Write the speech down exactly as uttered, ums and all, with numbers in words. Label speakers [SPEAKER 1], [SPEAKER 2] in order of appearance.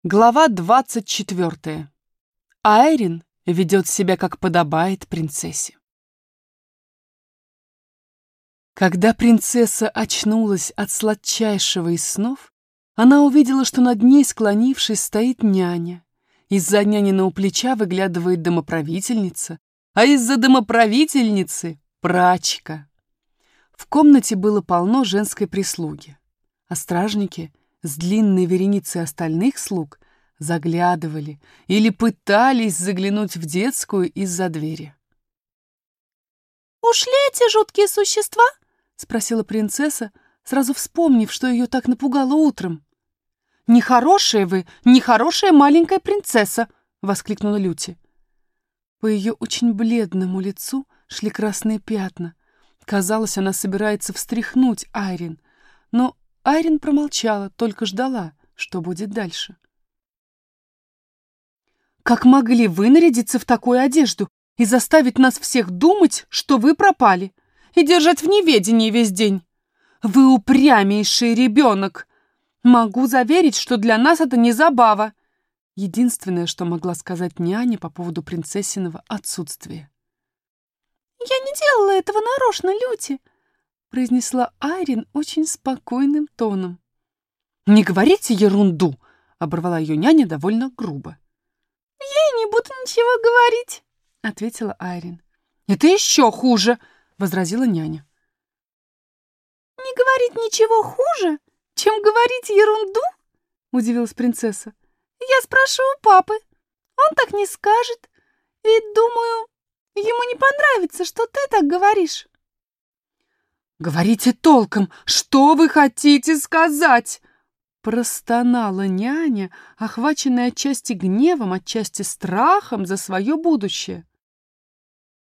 [SPEAKER 1] Глава двадцать четвёртая. Айрин ведет себя, как подобает принцессе. Когда принцесса очнулась от сладчайшего из снов, она увидела, что над ней, склонившись, стоит няня. Из-за няниного плеча выглядывает домоправительница, а из-за домоправительницы — прачка. В комнате было полно женской прислуги, а стражники с длинной вереницей остальных слуг заглядывали или пытались заглянуть в детскую из-за двери.
[SPEAKER 2] «Ушли эти жуткие существа?»
[SPEAKER 1] — спросила принцесса, сразу вспомнив, что ее так напугало утром. «Нехорошая вы, нехорошая маленькая принцесса!» — воскликнула Люти. По ее очень бледному лицу шли красные пятна. Казалось, она собирается встряхнуть Айрин, но Айрин промолчала, только ждала, что будет дальше. «Как могли вы нарядиться в такую одежду и заставить нас всех думать, что вы пропали, и держать в неведении весь день? Вы упрямейший ребенок! Могу заверить, что для нас это не забава!» Единственное, что могла сказать няня по поводу принцессиного отсутствия.
[SPEAKER 2] «Я не делала этого нарочно, Люти!» произнесла Айрин очень спокойным тоном.
[SPEAKER 1] «Не говорите ерунду!» — оборвала ее няня довольно грубо.
[SPEAKER 2] «Я не буду ничего говорить», — ответила Айрин.
[SPEAKER 1] «Это еще хуже», — возразила няня.
[SPEAKER 2] «Не говорить ничего хуже, чем говорить ерунду?» — удивилась принцесса. «Я спрошу у папы. Он так не скажет. И, думаю, ему не понравится, что ты так говоришь».
[SPEAKER 1] «Говорите толком, что вы хотите сказать?» Простонала няня, охваченная отчасти гневом, отчасти страхом за свое будущее.